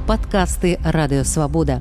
Падкасты Радыё Свабода.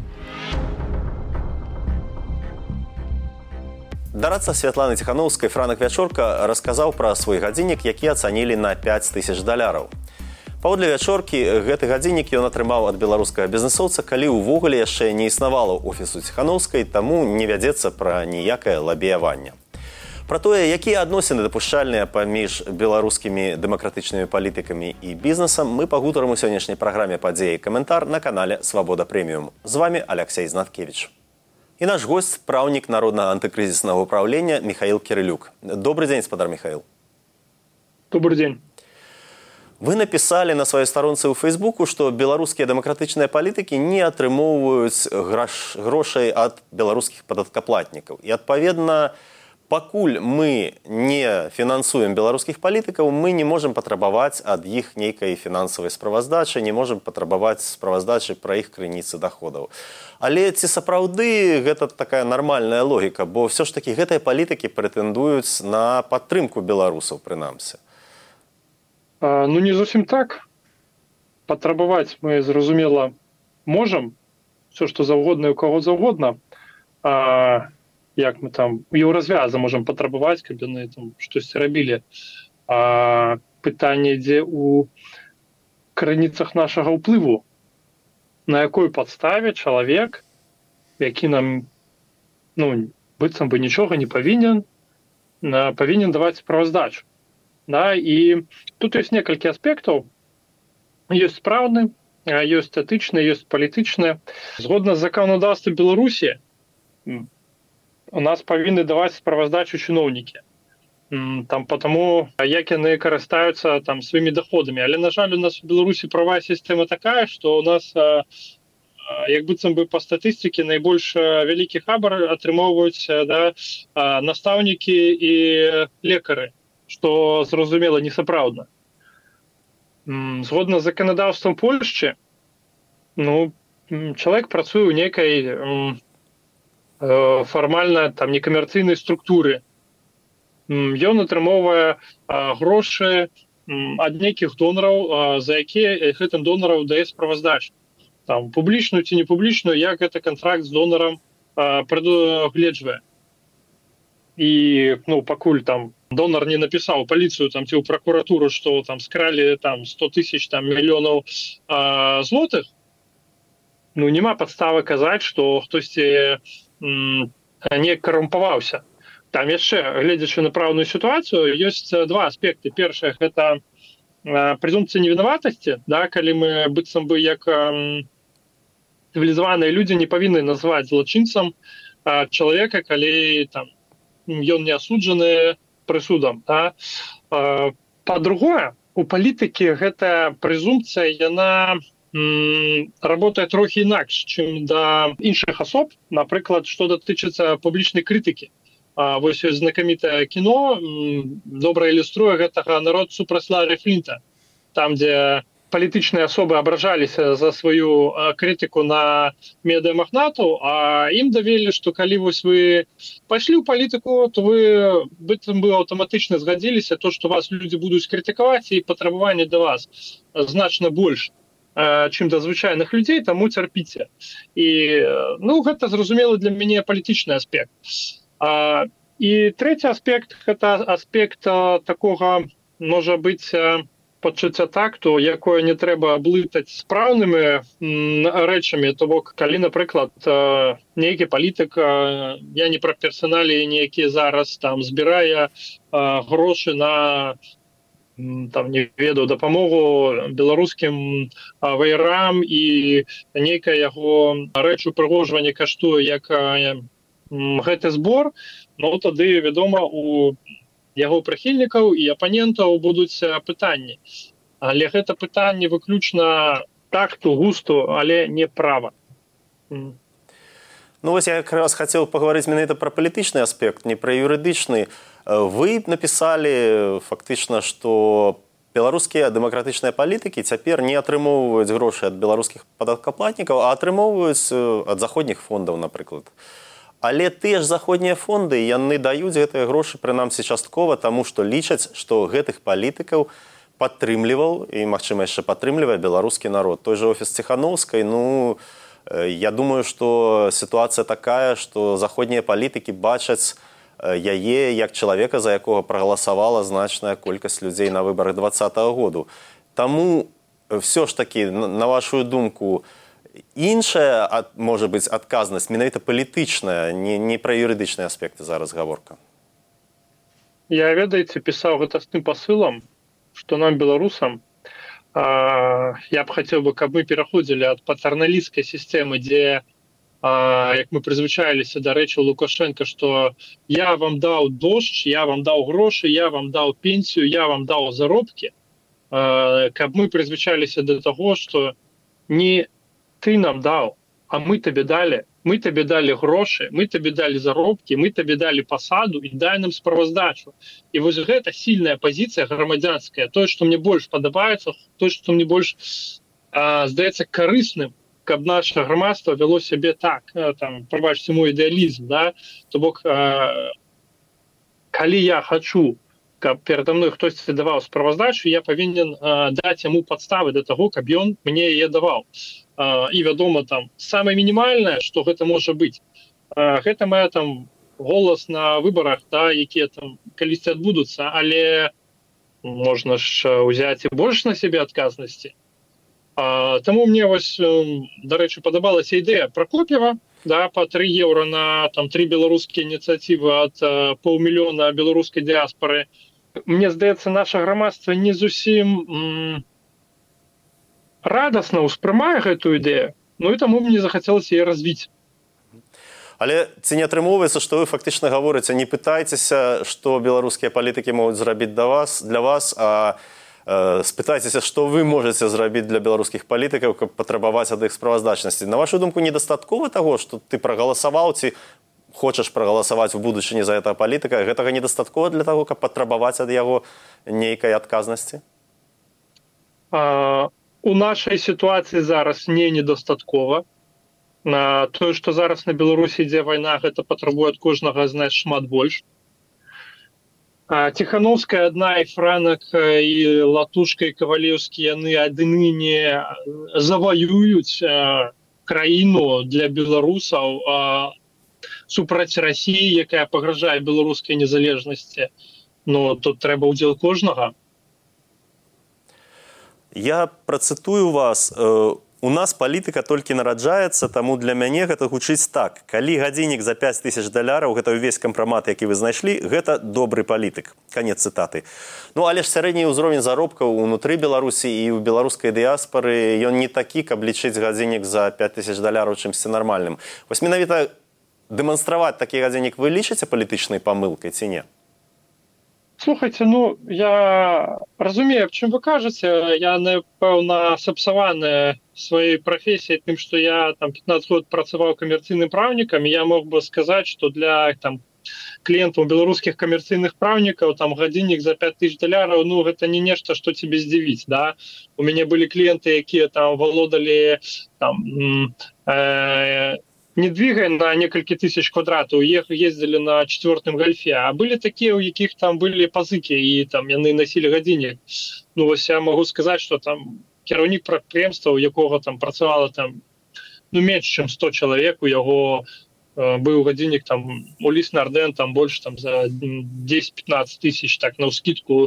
Дарадца Святланы Ціханаўскай Франак Вячорка расказаў пра свой гадзіннік, які ацанілі на $5000. Паводле Вячоркі, гэты гадзіннік ён атрымаў ад беларускага бізнесоўца, калі ўвогуле яшчэ не існавала офісу Ціханаўскай, таму не вядзецца пра ніякае лабіяванне. Пра тое, якія адносіны дапушчальныя паміж беларускімі дэмакратычнымі палітыкамі і бізнесам, мы пагутарым у сённяшняй праграме «Падзеі» каментар на канале «Свабода Прэміум». З вами Алексей Знаткевич. І наш гость – праўнік Народнага антыкрызіснага ўпраўлення Михаил Кирилюк. Добрый день, спадар Михаил. Добрый день. Вы написали на сваёй старонцы ў Фейсбуку, што беларускія дэмакратычныя палітыкі не атрымоўваюць грошай ад беларускіх падаткаплатнікаў. І, адпаведна, пакуль мы не фінансуем беларускіх палітыкаў, мы не можам патрабаваць ад іх нейкай фінансавай справаздачы, не можам патрабаваць справаздачы пра іх крыніцы даходаў. Але ці сапраўды гэта такая нармальная логіка, бо ўсё ж такі гэтыя палітыкі прэтэндуюць на падтрымку беларусаў, прынамсі. Ну, не зусім так. Патрабаваць мы, зразумела, можам. Все, што заўгодна і ў каго заўгодна. Як мы там у еўразвяза можам патрабаваць, каб яны там штосьці рабілі. Пытанне ідзе ў крыніцах нашага ўплыву. На якой падставе чалавек, які нам, быццам бы нічога не павінен даваць справаздачу. Да, і тут ёсць некалькі аспектаў. Ёсць спраўны, ёсць этычны, ёсць палітычны. Згодна з заканадаўствам Беларусі, у нас павінны даваць справаздачу чыноўнікі. Потому як яны карыстаюцца сваімі даходамі. Але, на жаль, у нас у Беларусі правая сістэма такая, што у нас, як быццам бы па статыстыкі, найбольш вялікі хабар атрымоўваюць настаўнікі і лекары, што, зразумела, несапраўдна. Згодна з заканадаўствам Польшчы, чалавек працуе ў нейкай фармальна некамерцыйнай структуры. Ён атрымоўвае грошы ад нейкіх донараў, за якія гэтым донарам дае справаздачу. Публічную ці не публічную, як гэта кантракт з донарам прадугледжвае. І пакуль донар не напісаў паліцыю ці ў пракуратуру, што скралі 100 000 мільёнаў злотых, няма падставы казаць, што хтосьці не карумпаваўся. Там яшчэ, гледзячы на праўную сітуацыю, ёсць два аспекты. Першае, гэта прэзумпцыя невінаватасці, калі мы быццам бы як цывілізаваныя людзі не павінны назваць злачынцам чалавека, калі ён не асуджаны прысудам. Па-другое, у палітыкі гэтая прэзумпцыя, яна работае трохі інакш, чым да іншых асоб, напрыклад, што датычыцца публічнай крытыкі. Вось ёсць знакамітае кіно, добра ілюструе гэтага «Народ супраць Ларрі Флінта», там, дзе палітычныя асобы абражаліся за сваю крытыку на медыамагнатаў, а ім давелі, што калі вось вы пайшлі ў палітыку, то вы быццам бы аўтаматычна згадзіліся, то, што вас людзі будуць крытыкаваць, і патрабаванне да вас значна больш, чым да звычайных людзей, таму цярпіце. І гэта, зразумела, для мяне палітычны аспект. І трэці аспект – гэта аспект такога, можа быць, пачуцця такту, якое не трэба блытаць з праўнымі рэчамі. То бок, калі, напрыклад, нейкі палітык, я не пра персоналіі нейкія зараз, збірае грошы на не ведаю, дапамогу беларускім ваярам, і нейкая яго рэч упрыгожвання каштуе як гэты збор, тады, вядома, у яго прыхільнікаў і апанентаў будуць пытанні. Але гэта пытанне выключна такту, густу, але не права. Вось я якраз хацеў пагаварыць менавіта пра палітычны аспект, не пра юрыдычны. Вы напісалі фактычна, што беларускія дэмакратычныя палітыкі цяпер не атрымоўваюць грошы ад беларускіх падаткаплатнікаў, а атрымоўваюць ад заходніх фондаў, напрыклад. Але тыя ж заходнія фонды, яны даюць гэтыя грошы, прынамсі часткова, таму што лічаць, што гэтых палітыкаў падтрымліваў і, магчыма, яшчэ падтрымлівае беларускі народ. Той же офіс Ціханаўскай, ну, я думаю, што сітуацыя такая, што заходнія палітыкі бачаць яе як чалавека, за якога прагаласавала значная колькасць людзей на выбарах 2020 году. Таму все ж такі, на вашу думку, іншая, можа быць, адказнасць, менавіта палітычная, не пра юрыдычныя аспекты зараз гаворка. Я, ведаеце, пісаў гэта з тым пасылам, што нам, беларусам, я б хацеў бы, каб мы пераходзілі ад патэрналісцкай сістэмы, дзе, як мы прызвычаіліся да рэчаў Лукашенка, што я вам даў дождж, я вам даў грошы, я вам даў пенсію, я вам даў заробкі, каб мы прызвычаліся да таго, што не ты нам даў, а мы табе далі. Мы табе далі грошы, мы табе далі заробкі, мы табе далі пасаду і дай нам справаздачу. І вось гэта сільная пазіцыя грамадзянская, тое, што мне больш падабаецца, тое, што мне больш здаецца карысным, каб наша грамадства вяло сябе так, там, прабачце мой ідэалізм, да? То бок, калі я хачу, каб перада мной хтосьці даваў справаздачу, я павінен даць яму падставы да таго, каб ён мне яе даваў. І, вядома, там, самае мінімальнае, што гэта можа быць, гэта мае там голас на выбарах, да, якія там калісьці адбудуцца, але можна ж ўзяць і больш на сябе адказнасці. Таму мне вось, дарэчы, падабалася ідэя Прокоп'ева, да, па 3 еўра на там 3 беларускія ініцыятывы ад паўмільёна беларускай дыяспары. Мне здаецца, наша грамадства не зусім радасна ўспрымае гэтую ідэю, ну і таму мне захацелася яе развіць. Але ці не атрымоўваецца, што вы фактычна гаворыце, не пытайцеся, што беларускія палітыкі могуць зрабіць для вас, а спытайцеся, што вы можаце зрабіць для беларускіх палітыкаў, каб патрабаваць ад іх справаздачнасці. На вашу думку, недастаткова таго, што ты прагаласаваў, ці хочаш прагаласаваць у будучыні за гэтага палітыка, гэтага недастаткова для таго, каб патрабаваць ад яго нейкай адказнасці? У нашай сітуацыі зараз недастаткова. Тое, што зараз на Беларусі ідзе вайна, гэта патрабуе ад кожнага з нас шмат больш. Ціханаўская адна, і Франак, і Латушка, і Кавалеўскі, яны адны не заваююць краіну для беларусаў супраць Расіі, якая пагражае беларускай незалежнасці. Ну, тут трэба ўдзел кожнага. Я працытую вас. У нас палітыка толькі нараджаецца, таму для мяне гэта гучыць так. Калі гадзіннік за 5000 $, гэта ўвесь кампрамат, які вы знайшлі, гэта добры палітык. Канец цытаты. Ну, але ж сярэдні ўзровень заробкаў унутры Беларусі і ў беларускай дыяспары, ён не такі, каб лічыць гадзіннік за 5000 $, чымсьці нармальным. Вось менавіта дэманстраваць такі гадзіннік вы лічыце палітычнай памылкай ці не? Слухайте, ну, я разумею, аб чым вы кажаце. Я, напэўна, сапсаваны сваёй прафесіяй тым, што я там 15 год працаваў камерцыйным праўнікам, і я мог бы сказаць, што для там кліентаў беларускіх камерцыйных праўнікаў там гадзіннік за 5000 $, ну, гэта не нешта, што цябе здзівіць, да? У мяне былі кліенты, якія там валодалі там не двигай на некалькі тысяч квадратаў, ездзілі на 4-м гальфе, а былі такія, у якіх там былі пазыкі, і там яны насілі гадзіннік. Ну, вось я магу сказаць, што там кіраўнік прадпрыемства, у якога там працавала там, ну, менш, чым 100 чалавек, у яго быў гадзіннік там у ліс Нарден, там больш там за 10-15 тысяч, так, на ўскідку,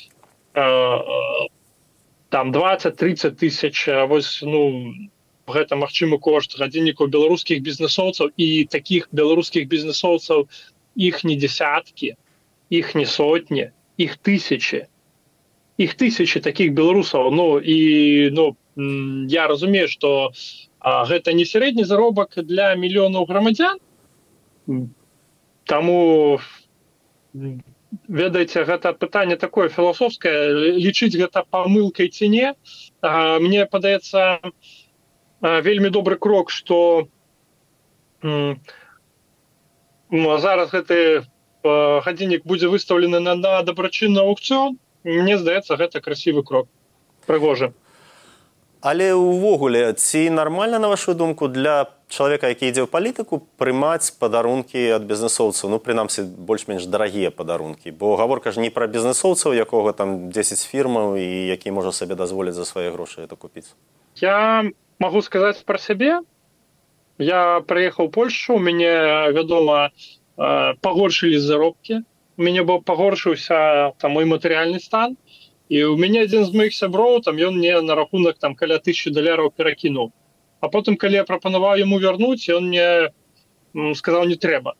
там 20-30 тысяч, вось, ну, гэта магчымы кошт гадзіннікаў беларускіх бізнесоўцаў, і такіх беларускіх бізнесоўцаў іх не дзесяткі, іх не сотні, іх тысячы такіх беларусаў. Ну, і ну, я разумею, што гэта не сярэдні заробак для мільёнаў грамадзян, таму, ведаеце, гэта пытанне такое філасофскае, лічыць гэта памылкай ці не. Мне падаецца, вельмі добры крок, што зараз гэты гадзіннік будзе выстаўлены на дабрачынны аўкцыён. Мне здаецца, гэта красивы крок, прыгожы. Але ўвогуле, ці нармальна, на вашу думку, для чалавека, які ідзе ў палітыку, прымаць падарункі ад бізнесоўцаў, ну, прынамсі, больш-менш дарагія падарункі, бо гаворка ж не пра бізнесоўцаў, якога там 10 фірмаў і які можа сабе дазволіць за свае грошы это купіць. Я могу сказаць пра сябе. Я прыехаў у Польшу, у мяне, вядома, пагоршылі заробкі, у мяне пагоршыўся там мой матэрыяльны стан, і у мяне адзін з моих сяброў, там ён мне на рахунак там каля $1000 перакінуў. А потым, калі я прапанаваў яму вярнуць, ён мне сказаў, не трэба.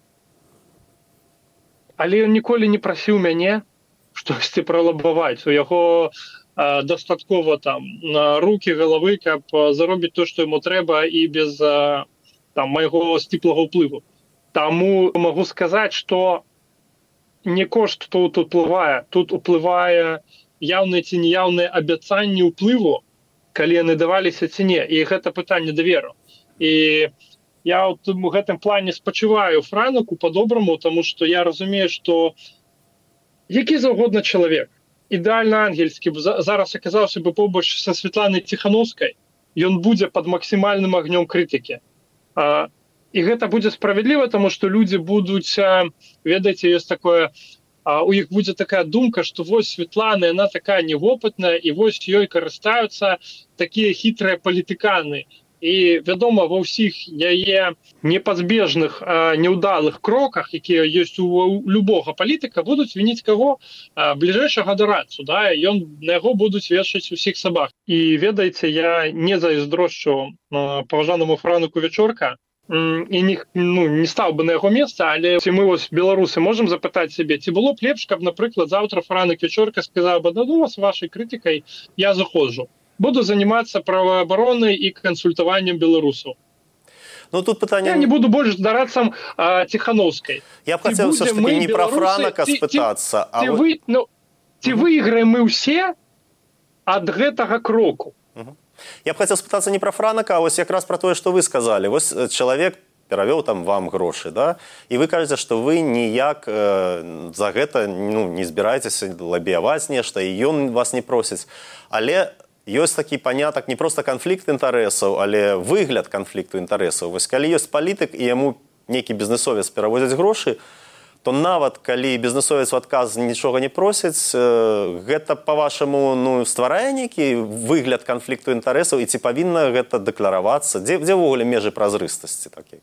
Але ён ніколі не прасіў мяне штосьці пралабаваць. У яго дастаткова там рукі, галавы, каб заробіць то, што яму трэба, і без там майго сціплага ўплыву. Таму магу сказаць, што не кошт тут уплывае яўныя ці неяўныя абяцанні ўплыву, калі яны даваліся ці не. І гэта пытанне даверу. І я ў гэтым плане спачуваю Франаку по-добраму, таму што я разумею, што які заўгодна чалавек, ідэальна ангельскі, зараз аказаўся бы побач са Светланай Ціхановскай, ён будзе пад максімальным агнём крытыкі. І гэта будзе справядліва, таму што людзі будуць, ведаеце, ёсць такое, у іх будзе такая думка, што вось Светлана, яна такая невопытная, і вось ёй карыстаюцца такія хітрыя палітыканы. І, вядома, ва ўсіх яе непазбежных, няўдалых кроках, якія ёсць у любога палітыка, будуць вініць каго? Бліжэйшага да рацу, да? На яго будуць вешаць усіх сабак. І, ведаеце, я не зайздрошчу паважанаму Франаку Вячорка, і не стаў бы на яго месца, але ці мы вось беларусы можам запытаць сябе, ці было б лепш, каб, напрыклад, заўтра Франак Вячорка сказаў бы, ну, з вашай крытыкай я заходжу. Буду заниматься правообороной и консультованием белорусов. Ну, тут питання... Я не буду больше дараться Тихановской. Я б хотел все-таки не про Франака спытаться, а... Ці выиграем мы все от гэтага кроку? Я б хотел спытаться не про Франака, а вось якраз про тое, что вы сказали. Вось человек перавёў там вам грошы, да? І вы кажаце, што вы ніяк за гэта не збіраецеся лабіяваць нешта, і ён вас не просіць. Але ёсць такі панятак не проста канфлікт інтарэсаў, але выгляд канфлікту інтарэсаў. Вось калі ёсць палітык і яму нейкі бізнесовец перавозяць грошы, то нават калі бізнесовец у адказ нічога не просіць, гэта, па-вашаму, стварае нейкі выгляд канфлікту інтарэсаў, і ці павінна гэта дэкларавацца? Дзе ўвогуле межы празрыстасці такой?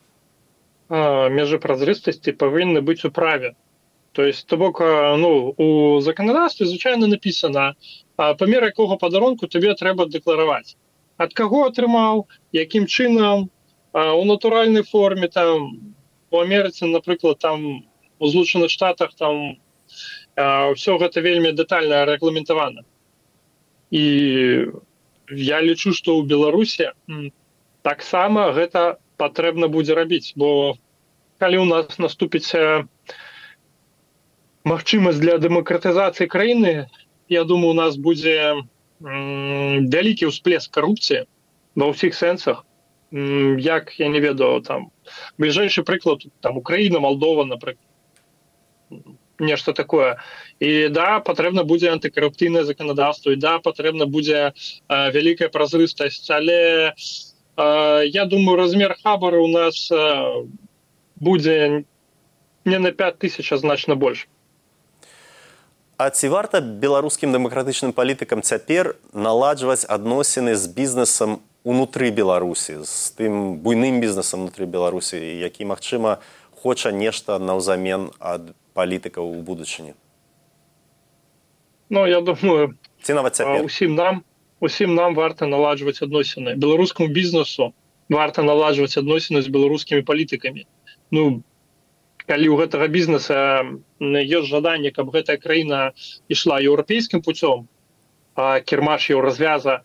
Межы празрыстасці павінны быць у праве. То есть, то бок, у законодаўстве звычайна напісана, памер якога падарунку табе трэба дэклараваць. Ад каго атрымаў, якім чынам, у натуральнай форме, там, у Амерыцы, напрыклад, там, у Злучаных Штатах, там, ўсё гэта вельмі дэтальна рэгламентавана. І я лічу, што ў Беларусі таксама гэта патрэбна будзе рабіць, бо калі ў нас наступіць магчымасць для дэмакратызацыі краіны, я думаю, у нас будзе вялікі ўсплеск карупцыі ва ўсіх сэнсах. Як, я не ведаю, там, бліжэйшы прыклад, там, Украіна, Малдова, напрыклад, нешта такое. І да, патрэбна будзе антыкарупцыйнае заканадаўства, і да, патрэбна будзе вялікая празрыстасць, але я думаю, размер хабара у нас будзе не на 5000, а значна больш. А ці варта беларускім дэмакратычным палітыкам цяпер наладжваць адносіны з бізнесам унутры Беларусі, з тым буйным бізнесам унутры Беларусі, які, магчыма, хоча нешта наўзамен ад палітыкаў у будучыні? Ну, я думаю, ці нават цяпер? Усім нам варта наладжваць адносіны. Беларускаму бізнесу варта наладжваць адносіны з беларускімі палітыкамі. Ну, калі ў гэтага бізнеса ёсць жаданне, каб гэтая краіна ішла еўрапейскім путём, а кірмаш еў развяза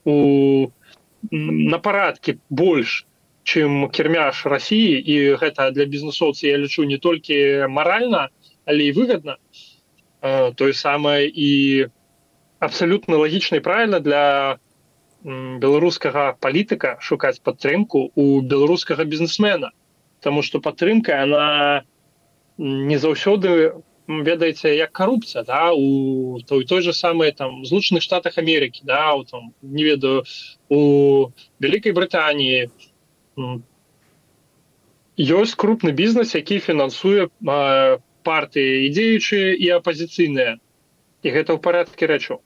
на парадкі больш, чым кірмяш Расіі, і гэта для бізнесоўцаў, я лічу, не толькі маральна, але і выгадна. Тое самае і абсалютна лагічна і правільна для беларускага палітыка шукаць падтрымку у беларускага бізнесмена. Таму што падтрымка, яна не заўсёды, ведаеце, як карупцыя, да, у той же самай там Злучаных Штатах Амерыкі, да, у там, не ведаю, у Вялікай Брытаніі, ёсць крупны бізнес, які фінансуе партыі і дзеючыя, і апазіцыйныя. І гэта ў парадку рэчаў.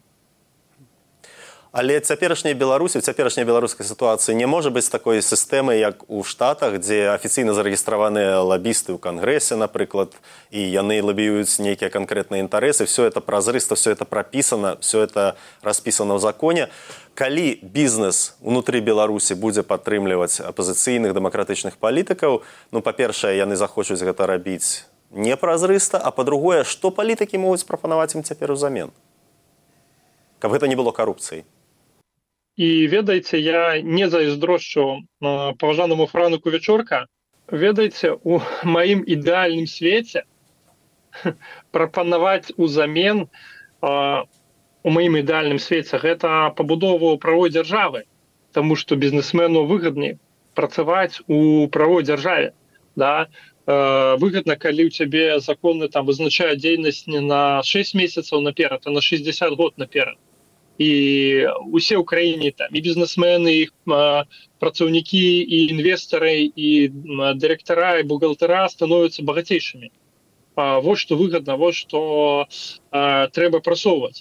Але цяперашняй Беларусі, цяперашняй беларускай сітуацыі не можа быць такой сістэмы, як у Штатах, дзе афіцыйна зарэгістраваныя лабісты ў Кангрэсе, напрыклад, і яны лабіююць нейкія канкрэтныя інтарэсы. Все это празрыста, все это прапісана, все это распісана ў законе. Калі бізнес унутры Беларусі будзе падтрымліваць апазіцыйных дэмакратычных палітыкаў, ну, па-першае, яны захочуць гэта рабіць не празрыста, а па-другое, што палітыкі могуць прапанаваць ім цяпер узамен? Каб гэта не было карупцыяй. І ведаеце, я не зайздрошчу паважанаму Франыку Вячорка. Ведаеце, у маім ідэальным свеце прапанаваць узамен у маім ідэальным свеце гэта пабудову правовой дзяржавы, таму што бізнесмену выгадней працаваць у правовой дзяржаве. Да? Выгадна, калі ў цябе законы там вызначаюць дзейнасць не на 6 месяцаў наперад, а на 60 год наперад. І усе ў краіне там і бізнесмены, і працаўнікі, і інвестары, і дырэктара, і бухгалтара становяцца багацейшымі. Вот што выгадна, вот што трэба прасоўваць.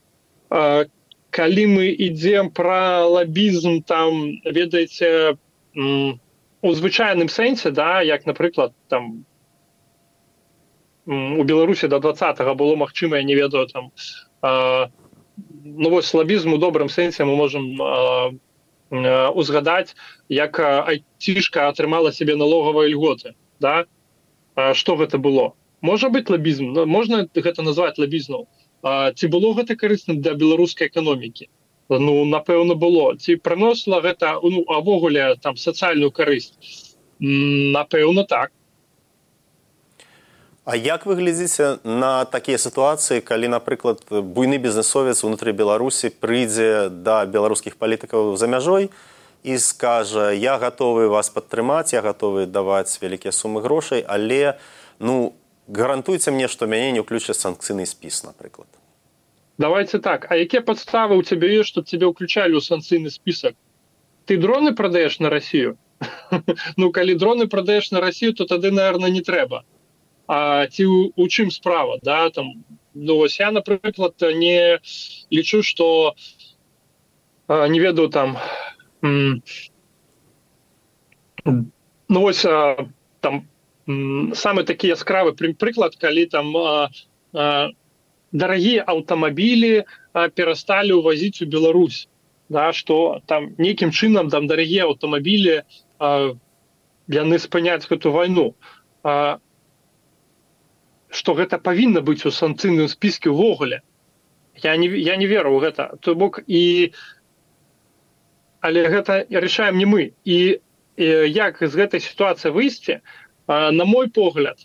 Калі мы ідзем пра лабізм, там, ведаеце, у звычайным сэнсе, да, як, напрыклад, там, у Беларусі до 20-го было магчыма, я не ведаю, там, ну, вось лабізм у добрым сэнсе мы можам узгадаць, як айцішка атрымала сябе налогавыя льготы. Да? Што гэта было? Можа быць лабізм, можна гэта назваць лабізмам. Ці было гэта карысным для беларускай эканомікі? Ну, напэўна, было. Ці прыносіла гэта, ну, авогуле, там, сацыяльную карысць? Напэўна, так. А як вы глядзіце на такія сітуацыі, калі, напрыклад, буйны бізнесовец унутры Беларусі прыйдзе да беларускіх палітыкаў за мяжой і скажа: я гатовы вас падтрымаць, я гатовы даваць вялікія сумы грошай, але, ну, гарантуйце мне, што мяне не ўключаць санкцыйны спіс, напрыклад. Давайте так. А якія падставы ў цябе ёсць, што цябе ўключалі ў санкцыйны спісак? Ты дроны прадаеш на Расію? Ну, калі дроны прадаеш на Расію, то тады, наверное, не трэба. А ці у чым справа, да, там, ну, вось я, напрыклад, не лічу, што, не ведаю, там, ну, вось, там, самы такі яскравы прыклад, калі там дарагія аўтамабілі перасталі ўвазіць у Беларусь, да, што там нейкім чынам там дарагія аўтамабілі яны спыняць гэту вайну. Што гэта павінна быць у санкцыйным спіске ўвогуле. Я не веру ў гэта. То бок, але гэта рашаем не мы. І як з гэтай сітуацыі выйсці, на мой погляд,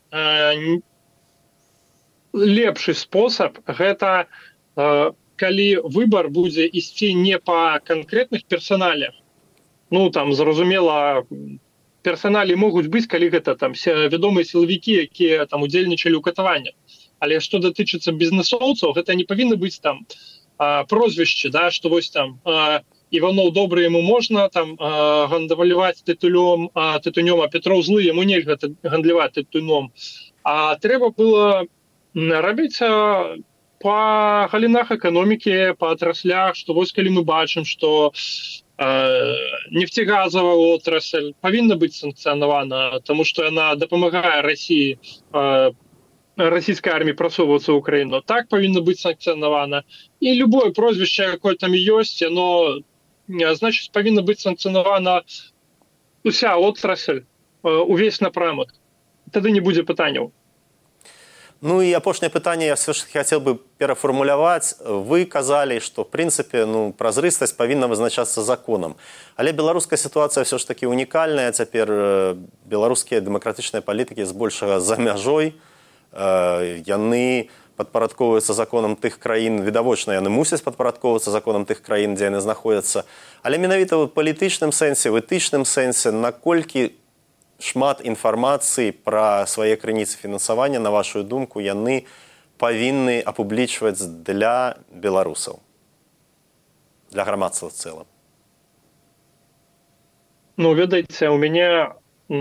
лепшы спосаб гэта, калі выбар будзе ісці не па канкрэтных персаналях. Ну, там, зразумела, персоналі могуць быць, калі гэта там вядомыя сілавікі, якія там удзельнічалі ў катаваннях. Але што датычыцца бізнесоўцаў, гэта не павінна быць там прозвішчы, да, што вось там Іваноў добры, яму можна там гандляваць тытунём, а Петроў злы, яму нельга гандляваць тытунём. А трэба было рабіць па галінах эканомікі, па атраслях, што вось калі мы бачым, што нефтегазовая отрасль павінна быць санкцыянавана, тому што яна дапамагае Расіі, расійскай арміі прасоўвацца ў Украіну. Так павінна быць санкцыянавана. І любое прозвішча, якое там ёсць, яно, значыць, павінна быць санкцыянавана уся отрасль, увесь напрамак. Тады не будзе пытанняў. Ну і апошняе пытанне я все ж хацеў бы перафармуляваць. Вы казалі, што, в прынцыпе, ну, празрыстасць павінна вызначацца законам. Але беларуская сітуацыя все ж таки унікальная. Цяпер беларускія дэмакратычныя палітыкі збольшага за мяжой. Яны падпарадковваюцца законам тых краін, відавочна, яны мусяць падпарадковвацца законам тых краін, дзе яны знаходзяцца. Але менавіта ў палітычным сэнсе, в этычным сэнсе, наколькі шмат інфармацыі пра свае крыніцы фінансавання, на вашу думку, яны павінны апублічваць для беларусаў, для грамадства в цэлым? Ну, ведаеце, у мяне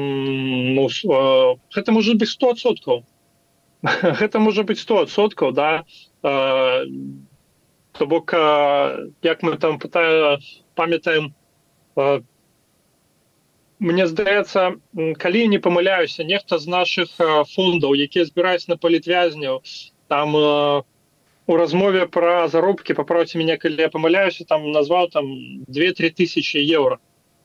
гэта можа быць 100%. Гэта можа быць 100%, да. То бок, як мы там памятаем, мне здаецца, калі я не памыляюся, нехта з нашых фондаў, якія збіраюць на палітвязняў, там у размове пра заробкі, паправце мяне, калі я памыляюся, там назваў там 2-3 тысячи еўра.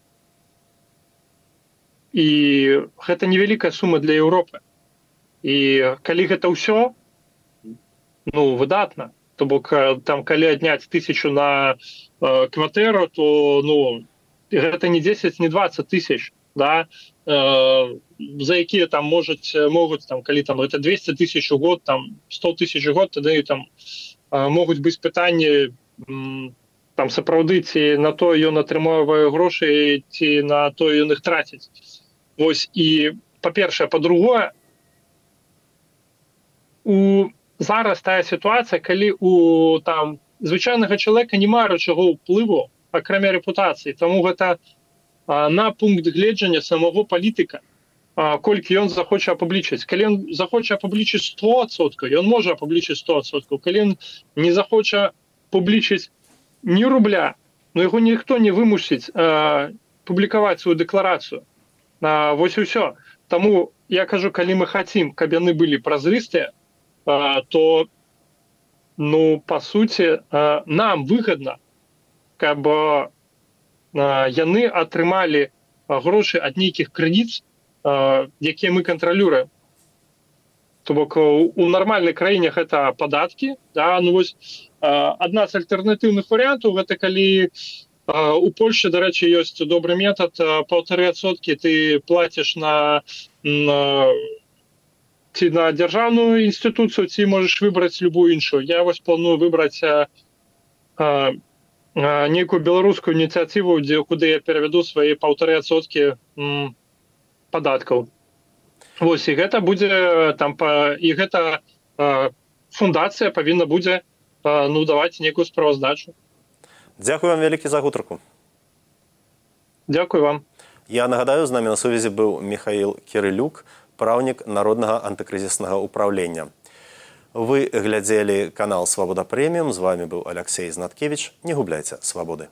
І гэта невялікая сума для Еўропы. І калі гэта ўсё, ну, выдатна. То бок, там, калі адняць 1000 на кватэру, то, ну, гэта не 10, не 20 тысяч, да, за якія там могуць, там, калі там гэта 200 тысяч у год, там, 100 тысяч у год, тады там могуць быць пытанні, там, сапраўды, ці на то ён атрымоўвае грошы, ці на то ён іх траціць. Вось, і, па-першае, па-другое, зараз тая сітуацыя, калі у там звычайнага чалавека няма рычагоў уплыву, акрамя рэпутацыі, таму гэта на пункт гледжання самого палітыка, колькі ён захоча апублічыць. Калі ён захоча апублічыць 100%, ён можа апублічыць 100%. Калі ён не захоча публічыць ні рубля, но яго ніхто не вымусіць публікаваць сваю дэкларацыю. Вось і ўсё. Таму я кажу, калі мы хацім, каб яны былі празрыстыя, то, ну, па суці, нам выгадна, каб яны атрымалі грошы ад нейкіх крыніц, якія мы кантралюем. То бок, у нармальнай краіне гэта падаткі, да, ну вось адна з альтэрнатыўных варыянтаў, гэта калі у Польшчы, дарэчы, ёсць добры метад, 1,5% ты плаціш ці на дзяржаўную інстытуцыю, ці можаш выбраць любую іншую. Я вось планую выбраць нейкую беларускую ініцыятыву, куды я перавяду свае 1,5% падаткаў. Вось, і гэта будзе там, і гэта фундацыя павінна будзе, ну, даваць нейкую справаздачу. Дзякую вам вялікі за гутарку. Дзякую вам. Я нагадаю, з намі на сувязі быў Михаил Кирилюк, праўнік Народнага антыкрызіснага ўправлення. Вы глядзелі канал «Свабода Прэміум». З вами быў Алексей Знаткевич. Не губляйце свабоды.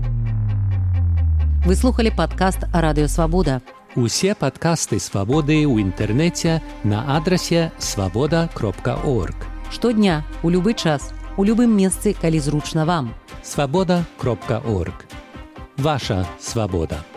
Вы слухали падкаст «Радыё Свабода». Усе падкасты «Свабоды» ў інтэрнэце на адрасе свабода.орг. Штодня, у любы час, у любым месцы, калі зручна вам. Свабода.орг. Ваша свабода.